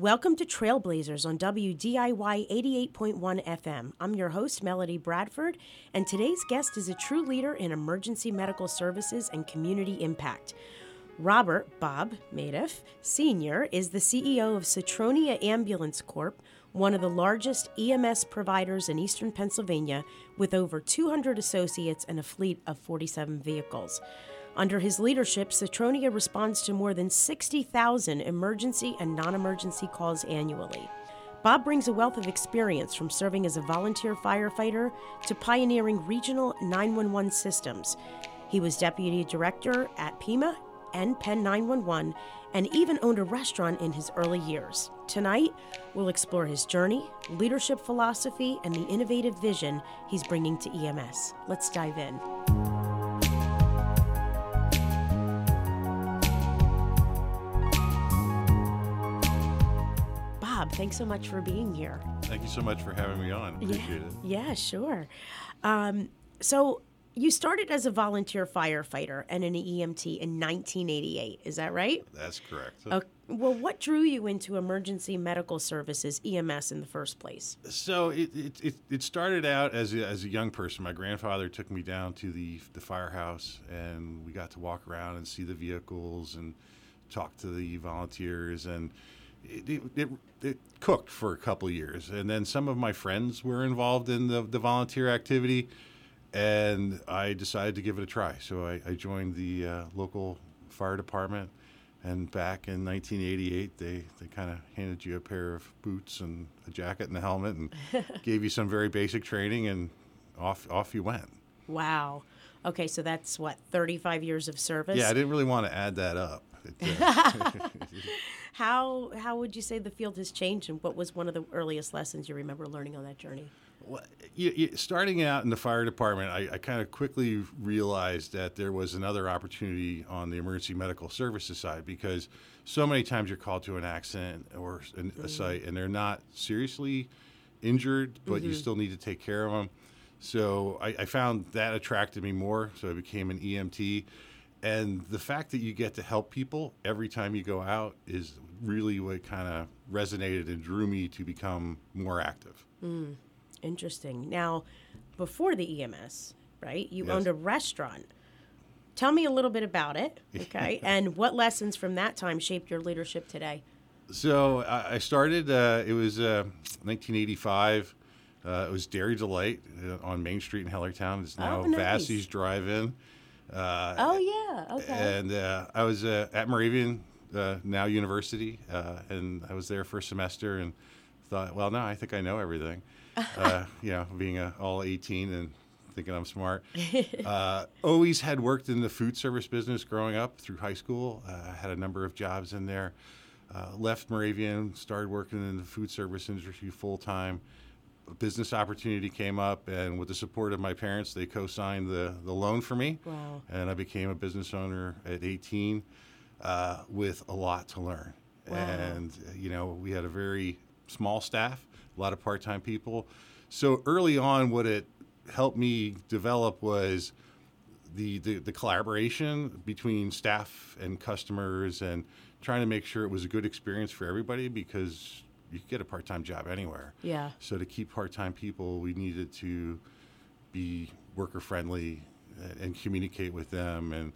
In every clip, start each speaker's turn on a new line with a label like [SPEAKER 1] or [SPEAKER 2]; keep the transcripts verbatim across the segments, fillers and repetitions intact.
[SPEAKER 1] Welcome to Trailblazers on W D I Y eighty-eight point one F M. I'm your host, Melody Bradford, and today's guest is a true leader in emergency medical services and community impact. Robert Bob Madoff, Senior is the C E O of Cetronia Ambulance Corp, one of the largest E M S providers in eastern Pennsylvania, with over two hundred associates and a fleet of forty-seven vehicles. Under his leadership, Cetronia responds to more than sixty thousand emergency and non-emergency calls annually. Bob brings a wealth of experience from serving as a volunteer firefighter to pioneering regional nine one one systems. He was deputy director at Pima and Penn nine one one, and even owned a restaurant in his early years. Tonight, we'll explore his journey, leadership philosophy, and the innovative vision he's bringing to E M S. Let's dive in. Bob, thanks so much for being here.
[SPEAKER 2] Thank you so much for having me on. Appreciate
[SPEAKER 1] yeah,
[SPEAKER 2] it.
[SPEAKER 1] Yeah, sure. Um, so you started as a volunteer firefighter and an E M T in nineteen eighty-eight. Is that right?
[SPEAKER 2] That's correct.
[SPEAKER 1] Okay. Well, what drew you into emergency medical services, E M S, in the first place?
[SPEAKER 2] So it it, it, it started out as a, as a young person. My grandfather took me down to the the firehouse, and we got to walk around and see the vehicles and talk to the volunteers, and It, it, it, it cooked for a couple of years. And then some of my friends were involved in the, the volunteer activity, and I decided to give it a try. So I, I joined the uh, local fire department, and back in nineteen eighty-eight, they, they kind of handed you a pair of boots and a jacket and a helmet and gave you some very basic training, and off off you went.
[SPEAKER 1] Wow. Okay, so that's, what, thirty-five years of service?
[SPEAKER 2] Yeah, I didn't really want to add that up. It, uh,
[SPEAKER 1] How how would you say the field has changed, and what was one of the earliest lessons you remember learning on that journey?
[SPEAKER 2] Well, you, you, starting out in the fire department, I, I kind of quickly realized that there was another opportunity on the emergency medical services side, because so many times you're called to an accident or an, a site, and they're not seriously injured, but mm-hmm. you still need to take care of them. So I, I found that attracted me more, so I became an E M T. And the fact that you get to help people every time you go out is really what kind of resonated and drew me to become more active.
[SPEAKER 1] Mm, interesting. Now, before the E M S, right, you
[SPEAKER 2] yes.
[SPEAKER 1] owned a restaurant. Tell me a little bit about it, okay, and what lessons from that time shaped your leadership today?
[SPEAKER 2] So I started, uh, it was uh, nineteen eighty-five. Uh, it was Dairy Delight uh, on Main Street in Hellertown. It's now
[SPEAKER 1] oh, nice.
[SPEAKER 2] Vassie's Drive-In. Uh,
[SPEAKER 1] oh, yeah. Okay.
[SPEAKER 2] And uh, I was uh, at Moravian, uh, now University, uh, and I was there for a semester and thought, well, no, I think I know everything. uh, you know, being uh, all eighteen and thinking I'm smart. uh, always had worked in the food service business growing up through high school. I uh, had a number of jobs in there. Uh, left Moravian, started working in the food service industry full-time. A business opportunity came up, and with the support of my parents, they co-signed the, the loan for me.
[SPEAKER 1] Wow.
[SPEAKER 2] And I became a business owner at eighteen uh, with a lot to learn.
[SPEAKER 1] Wow.
[SPEAKER 2] And, you know, we had a very small staff, a lot of part-time people. So early on, what it helped me develop was the, the, the collaboration between staff and customers, and trying to make sure it was a good experience for everybody, because you could get a part-time job anywhere.
[SPEAKER 1] Yeah.
[SPEAKER 2] So to keep part-time people, we needed to be worker-friendly and, and communicate with them. And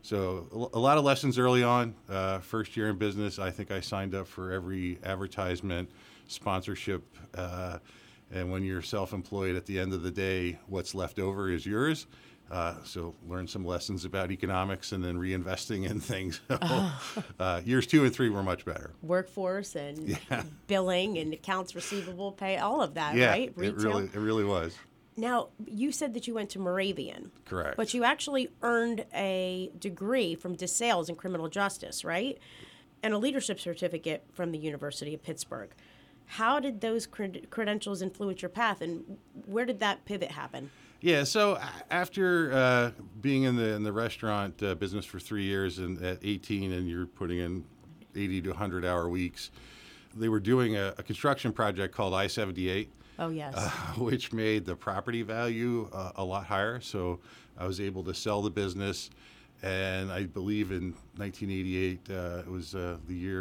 [SPEAKER 2] so a, a lot of lessons early on. Uh, first year in business, I think I signed up for every advertisement, sponsorship. Uh, and when you're self-employed, at the end of the day, what's left over is yours. Uh, so learn some lessons about economics and then reinvesting in things. So, uh, years two and three were much better.
[SPEAKER 1] Workforce and
[SPEAKER 2] yeah.
[SPEAKER 1] billing and accounts receivable pay, all of that,
[SPEAKER 2] yeah,
[SPEAKER 1] right?
[SPEAKER 2] Retail. It really, it really was.
[SPEAKER 1] Now, you said that you went to Moravian.
[SPEAKER 2] Correct.
[SPEAKER 1] But you actually earned a degree from DeSales in criminal justice, right? And a leadership certificate from the University of Pittsburgh. How did those cred- credentials influence your path, and where did that pivot happen?
[SPEAKER 2] Yeah, so after uh, being in the in the restaurant uh, business for three years, and at eighteen, and you're putting in eighty to one hundred hour weeks, they were doing a, a construction project called I seventy-eight.
[SPEAKER 1] Oh, yes.
[SPEAKER 2] Uh, which made the property value uh, a lot higher. So I was able to sell the business, and I believe in nineteen eighty-eight, uh, it was uh, the year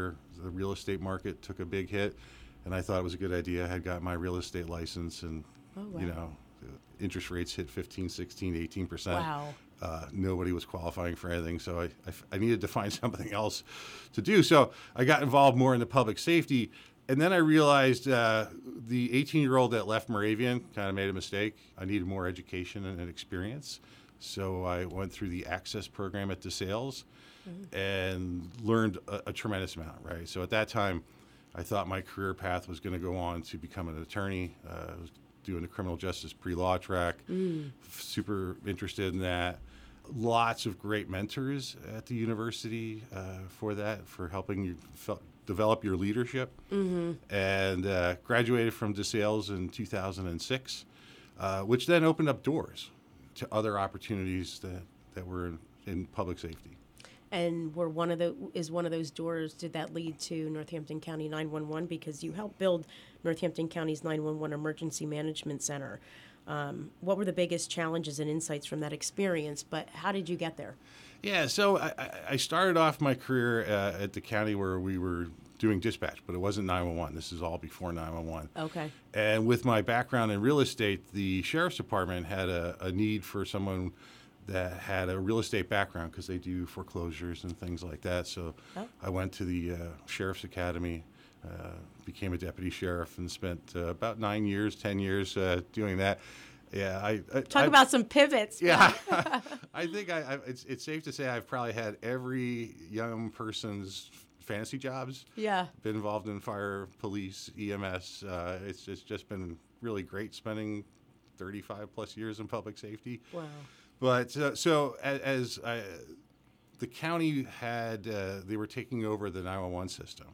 [SPEAKER 2] the real estate market took a big hit, and I thought it was a good idea. I had got my real estate license, and
[SPEAKER 1] Oh, wow.
[SPEAKER 2] you know, interest rates hit fifteen, sixteen, eighteen percent.
[SPEAKER 1] Wow.
[SPEAKER 2] Uh, nobody was qualifying for anything, so I, I, I needed to find something else to do. So I got involved more in the public safety, and then I realized uh, the eighteen-year-old that left Moravian kind of made a mistake. I needed more education and, and experience, so I went through the Access program at DeSales mm-hmm. and learned a, a tremendous amount, right? So at that time, I thought my career path was going to go on to become an attorney. Uh, I was doing the criminal justice pre-law track, mm. super interested in that. Lots of great mentors at the university uh, for that, for helping you fe- develop your leadership. Mm-hmm. And uh, graduated from DeSales in two thousand six, uh, which then opened up doors to other opportunities that, that were in, in public safety.
[SPEAKER 1] And were one of the is one of those doors, did that lead to Northampton County nine one one? Because you helped build Northampton County's nine one one Emergency Management Center. Um, what were the biggest challenges and insights from that experience, but how did you get there?
[SPEAKER 2] Yeah, so I, I started off my career uh, at the county where we were doing dispatch, but it wasn't nine one one. This is all before nine one one.
[SPEAKER 1] Okay.
[SPEAKER 2] And with my background in real estate, the sheriff's department had a, a need for someone that had a real estate background because they do foreclosures and things like that. So oh. I went to the uh, Sheriff's Academy, uh, became a deputy sheriff, and spent uh, about nine years, ten years uh, doing that. Yeah, I, I
[SPEAKER 1] talk
[SPEAKER 2] I,
[SPEAKER 1] about some pivots.
[SPEAKER 2] Yeah, I think I, I it's it's safe to say I've probably had every young person's fantasy jobs.
[SPEAKER 1] Yeah,
[SPEAKER 2] been involved in fire, police, E M S. Uh, it's it's just been really great spending thirty-five plus years in public safety.
[SPEAKER 1] Wow.
[SPEAKER 2] But uh, so as, as I, the county had, uh, they were taking over the nine one one system,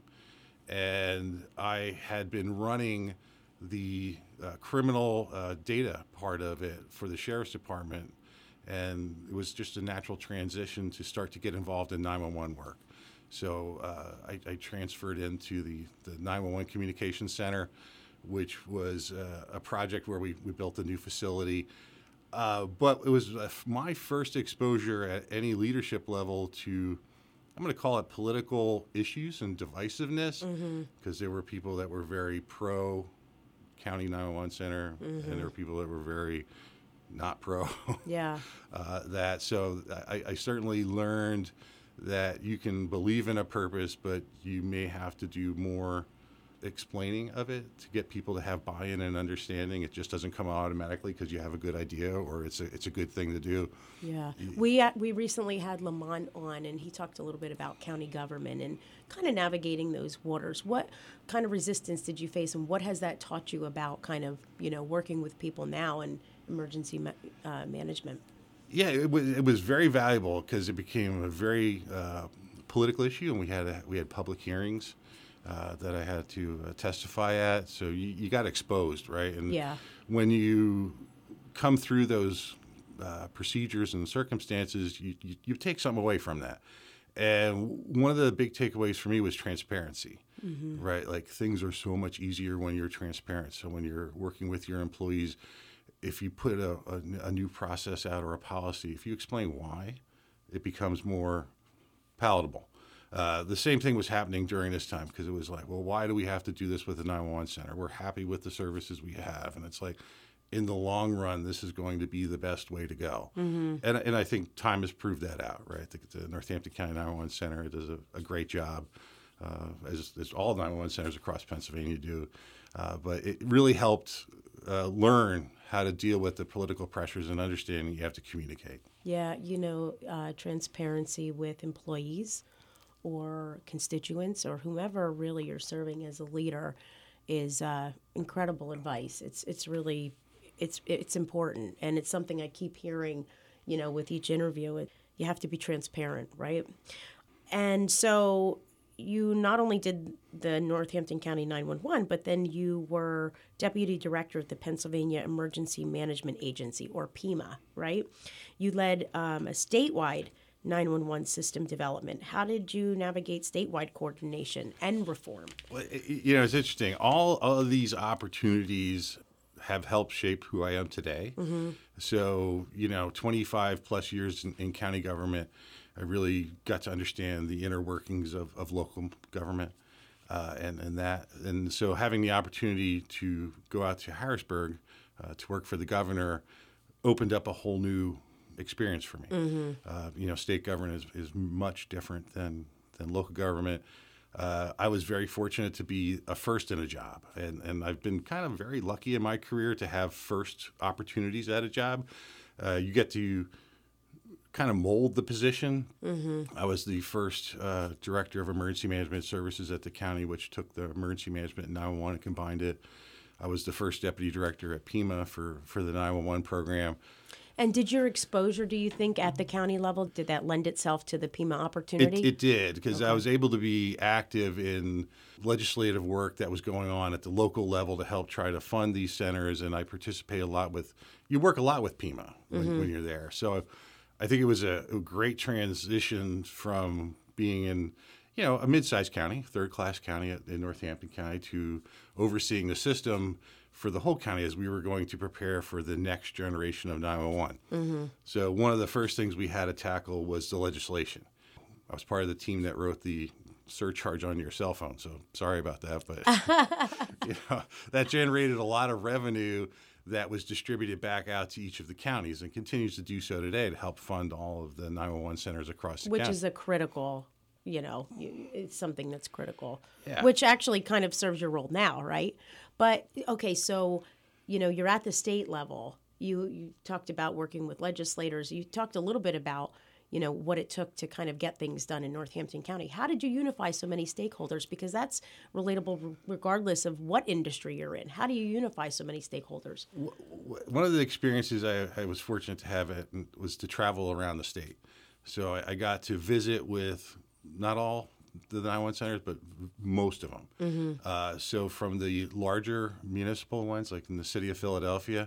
[SPEAKER 2] and I had been running the uh, criminal uh, data part of it for the sheriff's department, and it was just a natural transition to start to get involved in nine one one work. So uh, I, I transferred into the, the nine one one Communications Center, which was uh, a project where we, we built a new facility. Uh, but it was uh, my first exposure at any leadership level to, I'm going to call it political issues and divisiveness, because mm-hmm. there were people that were very pro County nine one one Center, mm-hmm. and there were people that were very not pro.
[SPEAKER 1] Yeah.
[SPEAKER 2] uh, that so I, I certainly learned that you can believe in a purpose, but you may have to do more explaining of it to get people to have buy-in and understanding. It just doesn't come automatically because you have a good idea or it's a it's a good thing to do.
[SPEAKER 1] Yeah, we uh, we recently had Lamont on, and he talked a little bit about county government and kind of navigating those waters. What kind of resistance did you face, and what has that taught you about kind of you know working with people now in emergency ma- uh, management?
[SPEAKER 2] Yeah, it was it was very valuable because it became a very uh, political issue, and we had a, we had public hearings. Uh, that I had to uh, testify at, so you, you got exposed, right? And
[SPEAKER 1] yeah.
[SPEAKER 2] when you come through those uh, procedures and circumstances, you, you, you take something away from that. And one of the big takeaways for me was transparency, mm-hmm. right? Like things are so much easier when you're transparent. So when you're working with your employees, if you put a, a, a new process out or a policy, if you explain why, it becomes more palatable. Uh, the same thing was happening during this time because it was like, well, why do we have to do this with the nine one one Center? We're happy with the services we have. And it's like, in the long run, this is going to be the best way to go. Mm-hmm. And and I think time has proved that out, right? The, the Northampton County nine one one Center does a, a great job, uh, as, as all nine one one centers across Pennsylvania do. Uh, but it really helped uh, learn how to deal with the political pressures and understanding you have to communicate.
[SPEAKER 1] Yeah, you know, uh, transparency with employees or constituents or whomever really you're serving as a leader is uh, incredible advice. It's it's really it's it's important, and it's something I keep hearing, you know, with each interview. It, you have to be transparent, right? And so you not only did the Northampton County nine one one, but then you were deputy director at the Pennsylvania Emergency Management Agency, or PEMA, right? You led um, a statewide nine one one system development. How did you navigate statewide coordination and reform?
[SPEAKER 2] Well, you know, it's interesting. All, all of these opportunities have helped shape who I am today. Mm-hmm. So, you know, twenty-five plus years in, in county government, I really got to understand the inner workings of, of local government. Uh, and, and that and so having the opportunity to go out to Harrisburg uh, to work for the governor opened up a whole new experience for me. Mm-hmm. Uh, you know, state government is, is much different than, than local government. Uh, I was very fortunate to be a first in a job, and, and I've been kind of very lucky in my career to have first opportunities at a job. Uh, you get to kind of mold the position. Mm-hmm. I was the first uh, director of emergency management services at the county, which took the emergency management and nine one one and combined it. I was the first deputy director at Pima for, for the nine one one program.
[SPEAKER 1] And did your exposure, do you think, at the county level, did that lend itself to the Pima opportunity?
[SPEAKER 2] It, it did, because
[SPEAKER 1] okay.
[SPEAKER 2] I was able to be active in legislative work that was going on at the local level to help try to fund these centers, and I participate a lot with, you work a lot with Pima when, mm-hmm. when you're there. So I think it was a, a great transition from being in, you know, a mid-sized county, third-class county in Northampton County, to overseeing the system for the whole county as we were going to prepare for the next generation of nine one one. Mm-hmm. So one of the first things we had to tackle was the legislation. I was part of the team that wrote the surcharge on your cell phone, so sorry about that, but you know, that generated a lot of revenue that was distributed back out to each of the counties and continues to do so today to help fund all of the nine one one centers across the
[SPEAKER 1] Which
[SPEAKER 2] county.
[SPEAKER 1] Which is a critical, you know, it's something that's critical,
[SPEAKER 2] yeah.
[SPEAKER 1] which actually kind of serves your role now, right? But, okay, so, you know, you're at the state level. You you talked about working with legislators. You talked a little bit about, you know, what it took to kind of get things done in Northampton County. How did you unify so many stakeholders? Because that's relatable regardless of what industry you're in. How do you unify so many stakeholders?
[SPEAKER 2] One of the experiences I, I was fortunate to have it was to travel around the state. So I, I got to visit with not all the nine one one centers, but most of them. Mm-hmm. Uh, so from the larger municipal ones, like in the city of Philadelphia,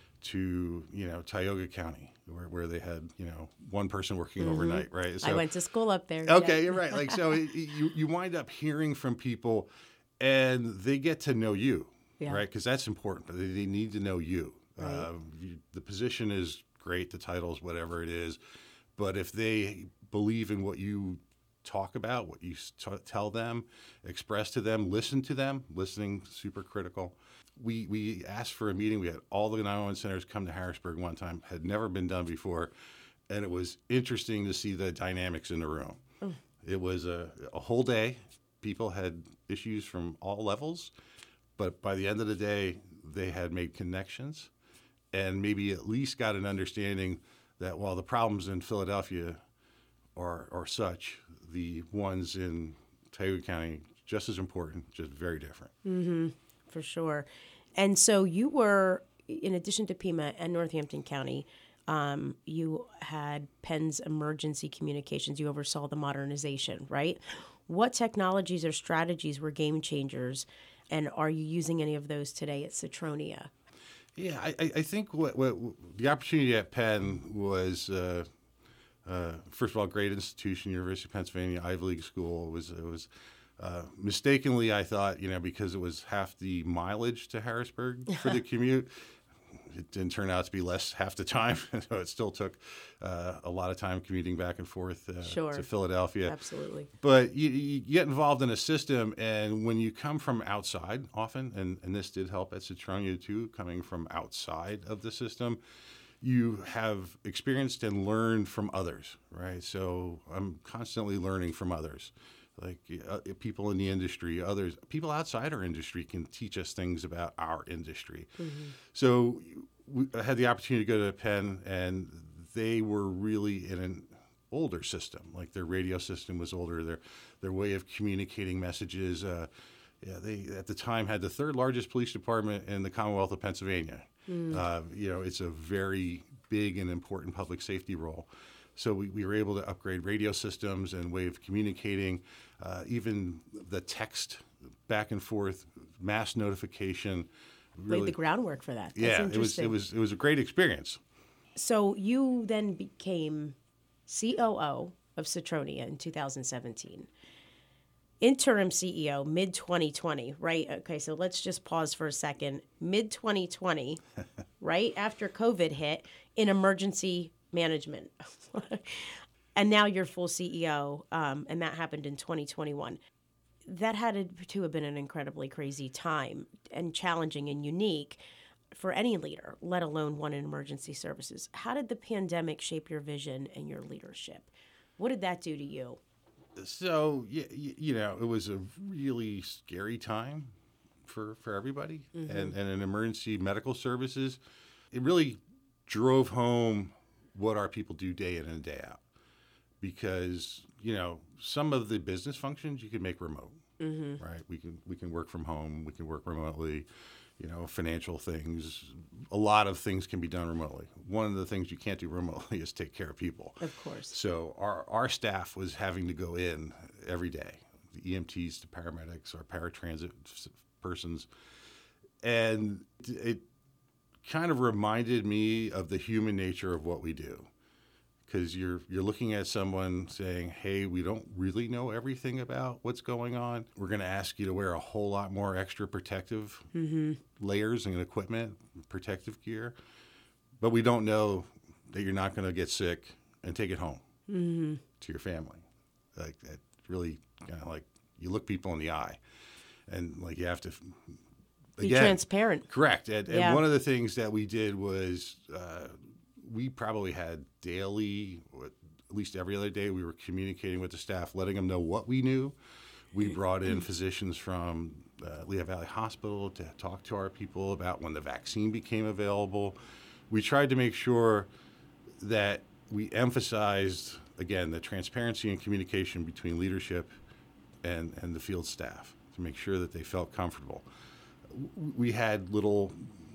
[SPEAKER 2] to, you know, Tioga County, where, where they had, you know, one person working mm-hmm. overnight, right? So,
[SPEAKER 1] I went to school up there.
[SPEAKER 2] Okay,
[SPEAKER 1] yeah.
[SPEAKER 2] You're right. Like, so it, you, you wind up hearing from people, and they get to know you, yeah. right? Because that's important. They, they need to know you. Right. Uh, you. The position is great, the title's whatever it is, but if they believe in what you talk about, what you t- tell them, express to them, listen to them, listening, super critical. We we asked for a meeting. We had all the nine one one centers come to Harrisburg one time. Had never been done before. And it was interesting to see the dynamics in the room. Mm. It was a, a whole day. People had issues from all levels. But by the end of the day, they had made connections and maybe at least got an understanding that while the problems in Philadelphia are, are such, the ones in Tioga County, just as important, just very different.
[SPEAKER 1] Mm-hmm. For sure. And so you were, in addition to Pima and Northampton County, um, you had Penn's emergency communications. You oversaw the modernization, right? What technologies or strategies were game changers, and are you using any of those today at Citronia?
[SPEAKER 2] Yeah, I, I think what, what the opportunity at Penn was, uh, uh, first of all, great institution, University of Pennsylvania, Ivy League school. It was it was. Uh, mistakenly, I thought, you know, because it was half the mileage to Harrisburg for the commute, it didn't turn out to be less half the time. So it still took uh, a lot of time commuting back and forth uh,
[SPEAKER 1] sure.
[SPEAKER 2] to Philadelphia.
[SPEAKER 1] Absolutely.
[SPEAKER 2] But you, you get involved in a system, and when you come from outside often, and, and this did help at Citronia too, coming from outside of the system, you have experienced and learned from others, right? So I'm constantly learning from others. Like uh, people in the industry, others, people outside our industry can teach us things about our industry. Mm-hmm. So we, I had the opportunity to go to Penn, and they were really in an older system. Like their radio system was older. Their their way of communicating messages. Uh, yeah, they at the time had the third largest police department in the Commonwealth of Pennsylvania. Mm. Uh, you know, it's a very big and important public safety role. So we, we were able to upgrade radio systems and way of communicating, uh, even the text back and forth, mass notification.
[SPEAKER 1] Really, laid the groundwork for that. That's
[SPEAKER 2] yeah, it was it was it was a great experience.
[SPEAKER 1] So you then became C O O of Citronia in two thousand seventeen. Interim C E O mid twenty twenty, right? Okay, so let's just pause for a second. mid twenty twenty, right after COVID hit, in emergency management. And now you're full C E O, um, and that happened in twenty twenty-one. that had to have been an incredibly crazy time and challenging and unique for any leader, let alone one in emergency services. How did the pandemic shape your vision and your leadership? What did that do to you?
[SPEAKER 2] So, you, you know, it was a really scary time for, for everybody. Mm-hmm. And, and in emergency medical services, it really drove home what our people do day in and day out. Because, you know, some of the business functions you can make remote, mm-hmm. right? We can we can work from home. We can work remotely. You know, financial things, a lot of things can be done remotely. One of the things you can't do remotely is take care of people.
[SPEAKER 1] Of course.
[SPEAKER 2] So our, our staff was having to go in every day, the E M Ts, the paramedics, our paratransit persons. And it kind of reminded me of the human nature of what we do. Because you're you're looking at someone saying, hey, we don't really know everything about what's going on. We're going to ask you to wear a whole lot more extra protective mm-hmm. layers and equipment, protective gear. But we don't know that you're not going to get sick and take it home mm-hmm. to your family. Like that really kind of like you look people in the eye and like you have to
[SPEAKER 1] be again, transparent.
[SPEAKER 2] Correct. And,
[SPEAKER 1] yeah.
[SPEAKER 2] and one of the things that we did was uh, we probably had daily, or at least every other day, we were communicating with the staff, letting them know what we knew. We brought in physicians from uh, Lehigh Valley Hospital to talk to our people about when the vaccine became available. We tried to make sure that we emphasized, again, the transparency and communication between leadership and, and the field staff to make sure that they felt comfortable. We had little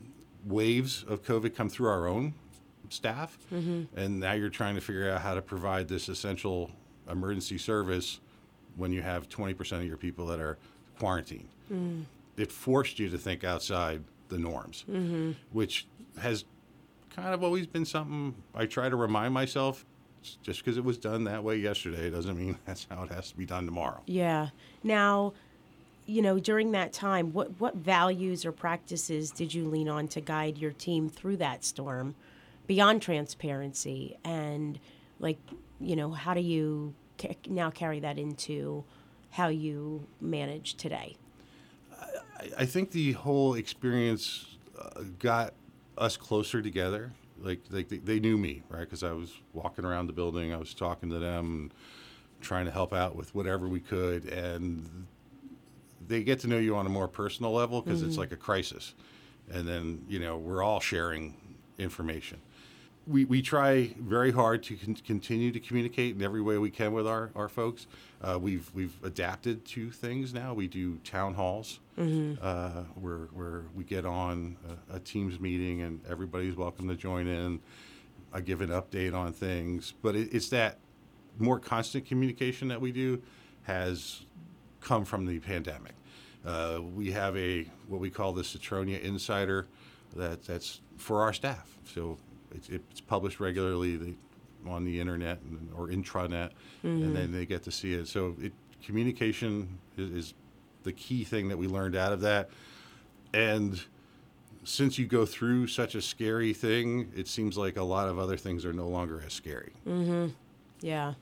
[SPEAKER 2] waves of COVID come through our own staff, mm-hmm. and now you're trying to figure out how to provide this essential emergency service when you have twenty percent of your people that are quarantined. Mm. It forced you to think outside the norms, mm-hmm. which has kind of always been something I try to remind myself. Just because it was done that way yesterday doesn't mean that's how it has to be done tomorrow.
[SPEAKER 1] Yeah. Now, you know, during that time, what, what values or practices did you lean on to guide your team through that storm? Beyond transparency and, like, you know, how do you ca- now carry that into how you manage today?
[SPEAKER 2] I, I think the whole experience uh, got us closer together. Like, like they, they knew me, right? Because I was walking around the building, I was talking to them, trying to help out with whatever we could, and they get to know you on a more personal level because mm-hmm. it's like a crisis. And then, you know, we're all sharing information. We we try very hard to con- continue to communicate in every way we can with our, our folks. Uh, we've we've adapted to things now. We do town halls mm-hmm. uh, where where we get on a, a Teams meeting and everybody's welcome to join in. I give an update on things, but it, it's that more constant communication that we do has come from the pandemic. Uh, we have a what we call the Citronia Insider that that's for our staff. So It's, it's published regularly on the internet and, or intranet, mm-hmm. and then they get to see it. So it, communication is, is the key thing that we learned out of that. And since you go through such a scary thing, it seems like a lot of other things are no longer as scary.
[SPEAKER 1] Mm-hmm. Yeah.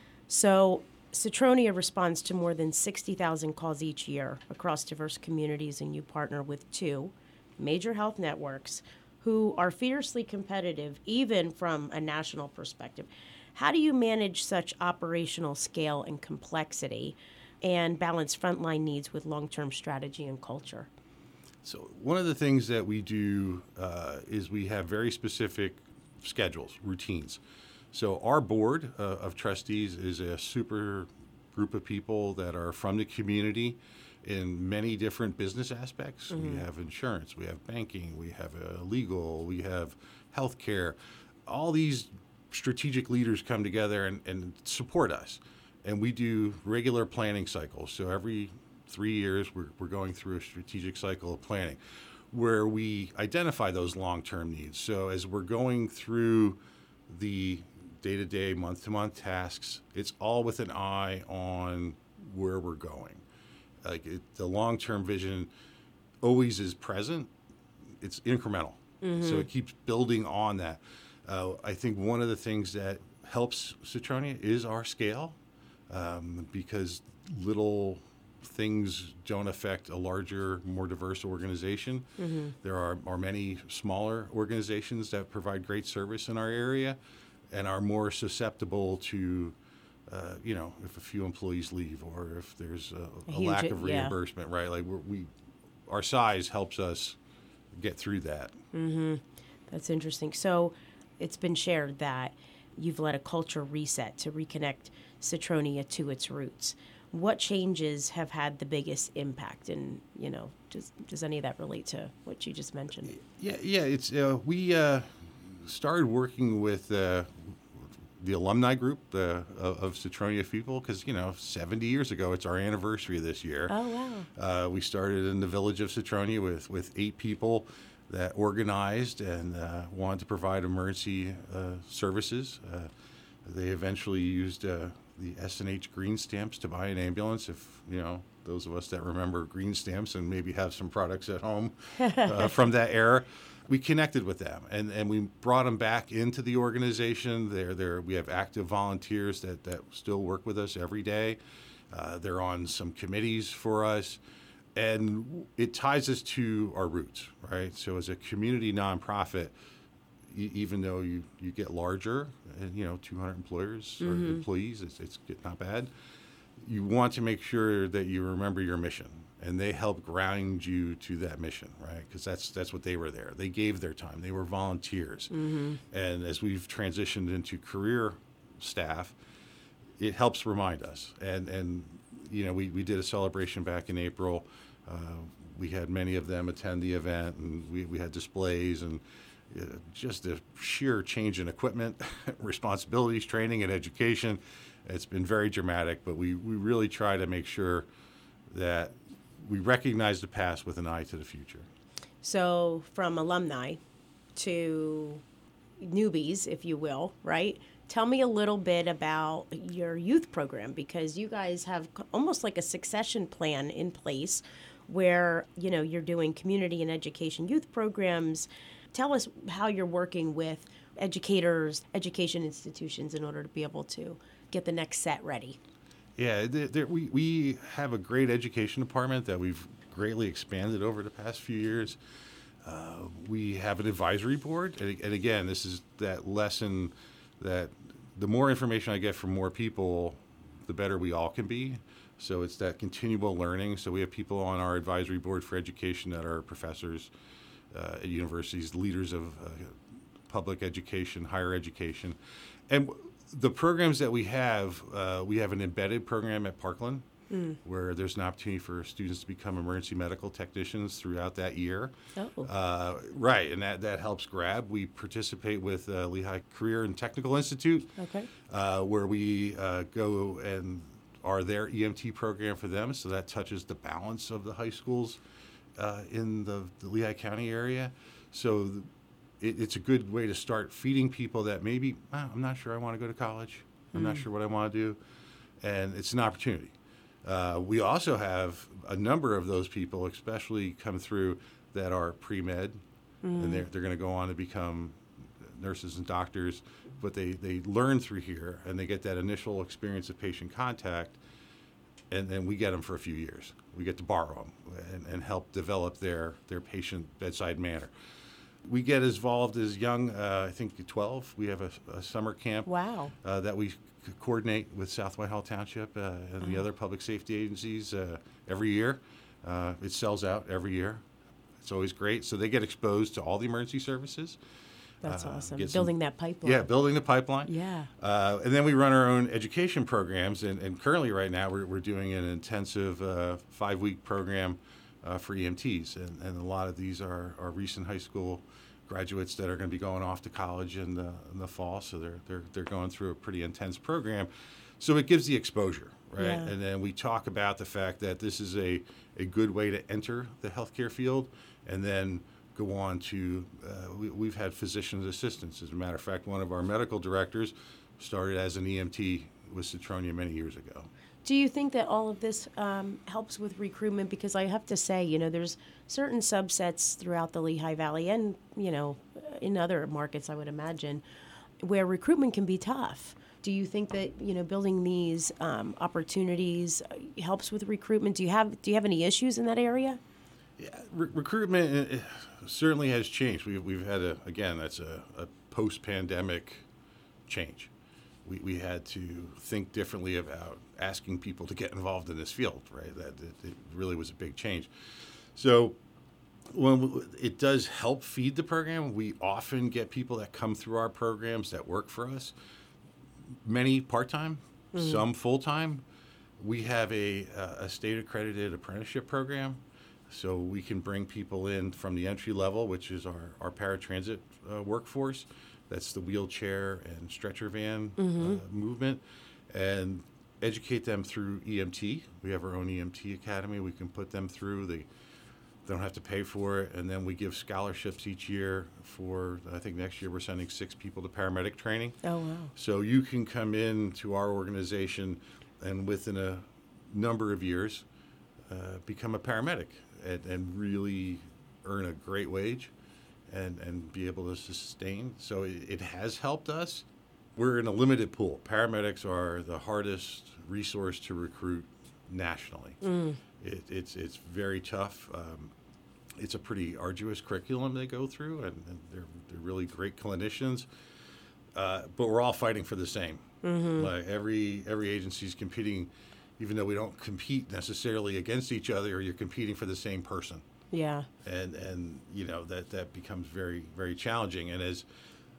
[SPEAKER 1] So Citronia responds to more than sixty thousand calls each year across diverse communities, and you partner with two major health networks who are fiercely competitive, even from a national perspective. How do you manage such operational scale and complexity and balance frontline needs with long-term strategy and culture?
[SPEAKER 2] So one of the things that we do uh, is we have very specific schedules, routines. So our board uh, of trustees is a super group of people that are from the community in many different business aspects. Mm-hmm. We have insurance, we have banking, we have uh, legal, we have healthcare. All these strategic leaders come together and, and support us. And we do regular planning cycles. So every three years, we're, we're going through a strategic cycle of planning where we identify those long-term needs. So as we're going through the day-to-day, month-to-month tasks, it's all with an eye on where we're going. Like it, the long-term vision always is present. It's incremental. Mm-hmm. So it keeps building on that. Uh, I think one of the things that helps Citronia is our scale um, because little things don't affect a larger, more diverse organization. Mm-hmm. There are, are many smaller organizations that provide great service in our area and are more susceptible to, uh, you know, if a few employees leave or if there's a, a, a lack of reimbursement, yeah. right? Like we're, we, our size helps us get through that.
[SPEAKER 1] Mm-hmm. That's interesting. So it's been shared that you've led a culture reset to reconnect Cetronia to its roots. What changes have had the biggest impact? And, you know, does, does any of that relate to what you just mentioned?
[SPEAKER 2] Yeah, yeah. It's uh, we uh, started working with uh, the alumni group uh, of, of Cetronia people because, you know, seventy years ago, it's our anniversary this year.
[SPEAKER 1] Oh, wow.
[SPEAKER 2] Uh, we started in the village of Cetronia with, with eight people that organized and uh, wanted to provide emergency uh, services. Uh, they eventually used uh, the S and H green stamps to buy an ambulance. If, you know, those of us that remember green stamps and maybe have some products at home uh, from that era, we connected with them and, and we brought them back into the organization. They're, they're, we have active volunteers that, that still work with us every day. Uh, they're on some committees for us. And it ties us to our roots, right? So as a community nonprofit, e- even though you, you get larger, and you know, two hundred employers or mm-hmm. employees, it's, it's not bad. You want to make sure that you remember your mission, and they help ground you to that mission, right? Because that's that's what they were there. They gave their time. They were volunteers. Mm-hmm. And as we've transitioned into career staff, it helps remind us. And and you know, we, we did a celebration back in April. Uh, we had many of them attend the event, and we, we had displays and uh, just a sheer change in equipment, responsibilities, training, and education. It's been very dramatic, but we, we really try to make sure that we recognize the past with an eye to the future.
[SPEAKER 1] So from alumni to newbies, if you will, right? Tell me a little bit about your youth program, because you guys have almost like a succession plan in place where, you know, you're doing community and education youth programs. Tell us how you're working with educators, education institutions in order to be able to get the next set ready.
[SPEAKER 2] Yeah, there, there, we, we have a great education department that we've greatly expanded over the past few years. Uh, we have an advisory board, and, and again, this is that lesson that the more information I get from more people, the better we all can be. So it's that continual learning. So we have people on our advisory board for education that are professors uh, at universities, leaders of uh, public education, higher education. And the programs that we have, uh, we have an embedded program at Parkland, mm. where there's an opportunity for students to become emergency medical technicians throughout that year.
[SPEAKER 1] Oh.
[SPEAKER 2] Uh, right, and that, that helps grab. We participate with uh, Lehigh Career and Technical Institute,
[SPEAKER 1] okay.
[SPEAKER 2] uh, where we uh, go and are their E M T program for them, so that touches the balance of the high schools uh, in the, the Lehigh County area. So the, it, it's a good way to start feeding people that maybe, ah, I'm not sure I want to go to college. I'm mm. not sure what I want to do. And it's an opportunity. Uh, we also have a number of those people, especially come through, that are pre-med, mm. and they're, they're going to go on to become nurses and doctors, but they, they learn through here, and they get that initial experience of patient contact, and then we get them for a few years. We get to borrow them and, and help develop their, their patient bedside manner. We get as involved as young, uh, I think twelve. We have a, a summer camp
[SPEAKER 1] wow.
[SPEAKER 2] uh, that we c- coordinate with South Whitehall Township uh, and the other public safety agencies uh, every year. Uh, it sells out every year. It's always great. So they get exposed to all the emergency services.
[SPEAKER 1] That's uh, awesome.
[SPEAKER 2] Some,
[SPEAKER 1] building that pipeline.
[SPEAKER 2] Yeah, building the pipeline.
[SPEAKER 1] Yeah.
[SPEAKER 2] Uh, and then we run our own education programs. And, and currently right now we're, we're doing an intensive uh, five-week program uh, for E M Ts. And, and a lot of these are, are recent high school graduates that are going to be going off to college in the, in the fall. So they're, they're, they're going through a pretty intense program. So it gives the exposure, right?
[SPEAKER 1] Yeah.
[SPEAKER 2] And then we talk about the fact that this is a, a good way to enter the healthcare field and then go on to, uh, we, we've had physician's assistants. As a matter of fact, one of our medical directors started as an E M T with Cetronia many years ago.
[SPEAKER 1] Do you think that all of this um, helps with recruitment? Because I have to say, you know, there's certain subsets throughout the Lehigh Valley and, you know, in other markets, I would imagine, where recruitment can be tough. Do Do you think that, you know, building these um, opportunities helps with recruitment? Do you have do you have any issues in that area?
[SPEAKER 2] Yeah, re- recruitment uh, certainly has changed. We've we've had a again that's a, a post-pandemic change. We we had to think differently about asking people to get involved in this field. Right, that it, it really was a big change. So when it does help feed the program, we often get people that come through our programs that work for us. Many part-time, mm-hmm. some full-time. We have a, a state-accredited apprenticeship program, so we can bring people in from the entry level, which is our, our paratransit uh, workforce. That's the wheelchair and stretcher van mm-hmm. uh, movement, and educate them through E M T. We have our own E M T academy. We can put them through. They, they don't have to pay for it, and then we give scholarships each year for, I think next year we're sending six people to paramedic training.
[SPEAKER 1] Oh, wow.
[SPEAKER 2] So you can come in to our organization and within a number of years uh, become a paramedic and, and really earn a great wage and, and be able to sustain. So it, it has helped us. We're in a limited pool. Paramedics are the hardest resource to recruit nationally. Mm. It, it's it's very tough. Um, it's a pretty arduous curriculum they go through, and, and they're they're really great clinicians. Uh, but we're all fighting for the same. Mm-hmm. Like every every agency is competing, even though we don't compete necessarily against each other. Or you're competing for the same person.
[SPEAKER 1] Yeah.
[SPEAKER 2] And and you know that that becomes very very challenging. And as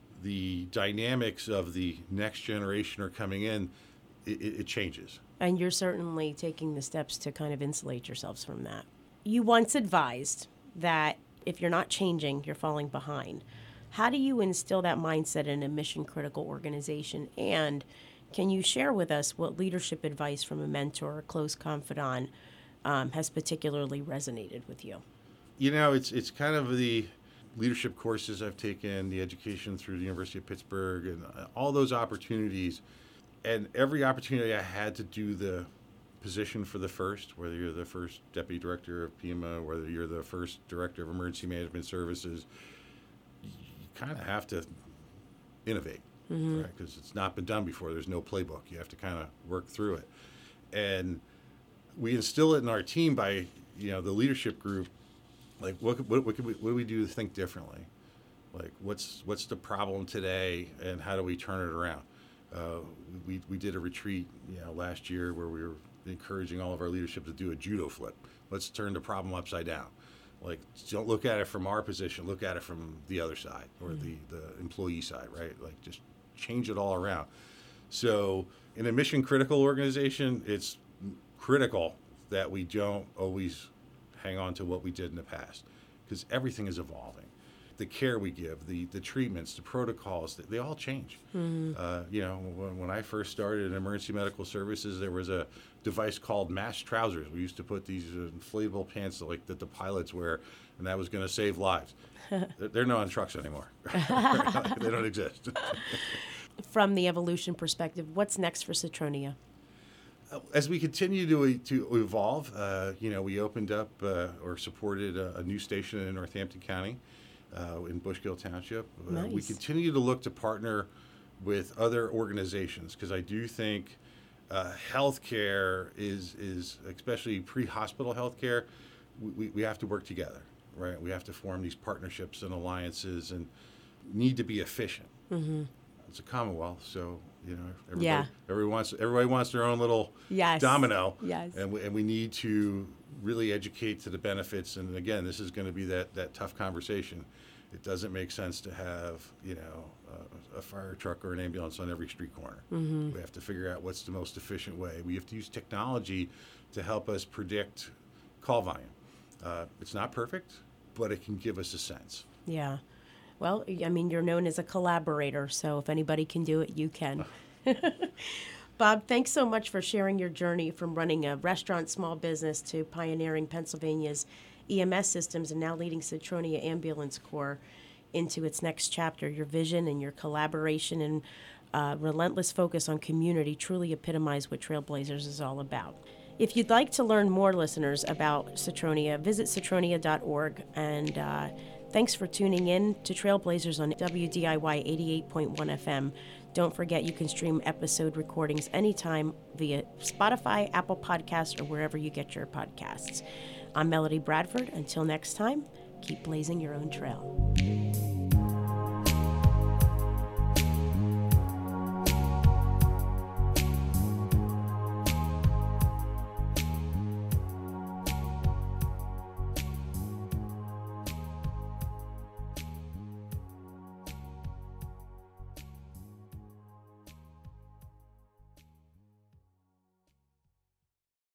[SPEAKER 2] the dynamics of the next generation are coming in, it, it changes.
[SPEAKER 1] And you're certainly taking the steps to kind of insulate yourselves from that. You once advised that if you're not changing, you're falling behind. How do you instill that mindset in a mission-critical organization? And can you share with us what leadership advice from a mentor or close confidant um, has particularly resonated with you?
[SPEAKER 2] You know, it's it's kind of the leadership courses I've taken, the education through the University of Pittsburgh, and all those opportunities. And every opportunity I had to do the position for the first, whether you're the first deputy director of P M O, whether you're the first director of emergency management services, you kind of have to innovate, mm-hmm. right? Because it's not been done before. There's no playbook. You have to kind of work through it. And we instill it in our team by, you know, the leadership group. Like, what what what, could we, what do we do to think differently? Like, what's what's the problem today, and how do we turn it around? Uh, we we did a retreat, you know, last year where we were encouraging all of our leadership to do a judo flip. Let's turn the problem upside down. Like, don't look at it from our position. Look at it from the other side, or mm-hmm. the, the employee side, right? Like, just change it all around. So in a mission critical organization, it's critical that we don't always hang on to what we did in the past, because everything is evolving. The care we give, the, the treatments, the protocols, they, they all change. Mm-hmm. Uh, you know, when, when I first started in emergency medical services, there was a device called mass trousers. We used to put these inflatable pants that, like that the pilots wear, and that was going to save lives. they're, they're not on trucks anymore. They don't exist.
[SPEAKER 1] From the evolution perspective, what's next for Citronia?
[SPEAKER 2] As we continue to to evolve, uh, you know, we opened up uh, or supported a, a new station in Northampton County. Uh, in Bushkill Township.
[SPEAKER 1] Nice.
[SPEAKER 2] Uh, we continue to look to partner with other organizations, because I do think uh, healthcare is, is especially pre-hospital healthcare, we, we have to work together, right? We have to form these partnerships and alliances and need to be efficient. Mm-hmm. It's a Commonwealth, so, you know, everybody,
[SPEAKER 1] yeah.
[SPEAKER 2] everybody, wants, everybody wants their own little
[SPEAKER 1] yes.
[SPEAKER 2] domino.
[SPEAKER 1] Yes.
[SPEAKER 2] And we, and we need to really educate to the benefits. And again, this is going to be that, that tough conversation. It doesn't make sense to have, you know, uh, a fire truck or an ambulance on every street corner. Mm-hmm. We have to figure out what's the most efficient way. We have to use technology to help us predict call volume. Uh, it's not perfect, but it can give us a sense.
[SPEAKER 1] Yeah. Well, I mean, you're known as a collaborator, so if anybody can do it, you can. Bob, thanks so much for sharing your journey from running a restaurant small business to pioneering Pennsylvania's E M S systems and now leading Citronia Ambulance Corps into its next chapter. Your vision and your collaboration and uh, relentless focus on community truly epitomize what Trailblazers is all about. If you'd like to learn more, listeners, about Citronia, visit citronia dot org. And uh, thanks for tuning in to Trailblazers on W D I Y eighty-eight point one F M. Don't forget you can stream episode recordings anytime via Spotify, Apple Podcasts, or wherever you get your podcasts. I'm Melody Bradford. Until next time, keep blazing your own trail.